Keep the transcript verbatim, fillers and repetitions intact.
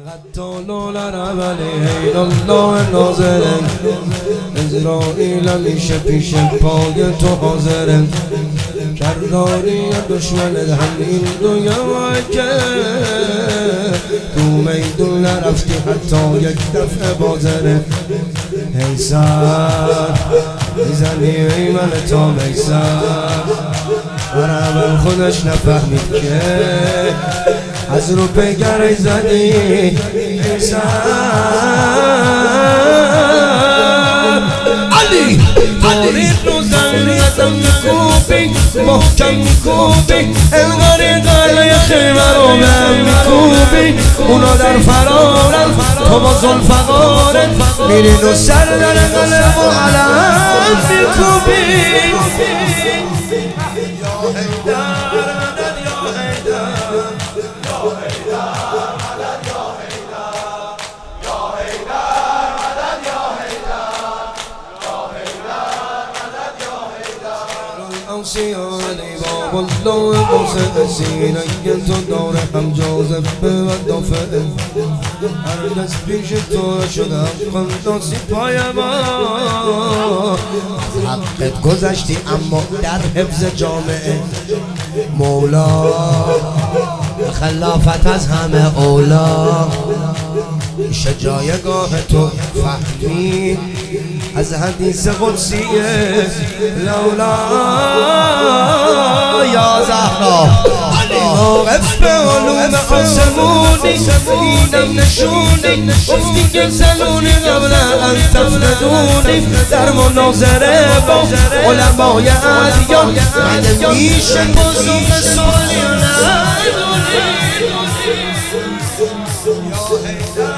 قتال العمل هین الله ناظره اسرائیل همیشه پیش پای تو حاضره کرداری دشمن همین دنیا که تو میدون نرفتی حتی یک دفعه بازره حیثر میزنی ایمن تا میسر عربم خودش نفهمید که از رو پیگره زدی حیثر علی تاریخ رو زنیتم میکوبی محکم میکوبی انگاری قلعه خیمه رو بهم میکوبی اونا در فرارن تو با ذوالفقارت میرین و سر در قلب و علم میکوبی سیانی با والله بوسه سینه تو داره هم جاذبه و دافعه هر دست پیش تو شدم قنداسی پای ما حقت گذشتی اما در حفظ جامعه مولا خلافت از همه اولا میشه جایگاه تو فهمی از حدیث قدسیه لولا یا زهرا واقف به علوم آسمونی دیدم نشونی گفتی که زلونی قبل ان تفردونی در مناظره با علمای ادیان مگه میشه بزرگ سوالی ندونی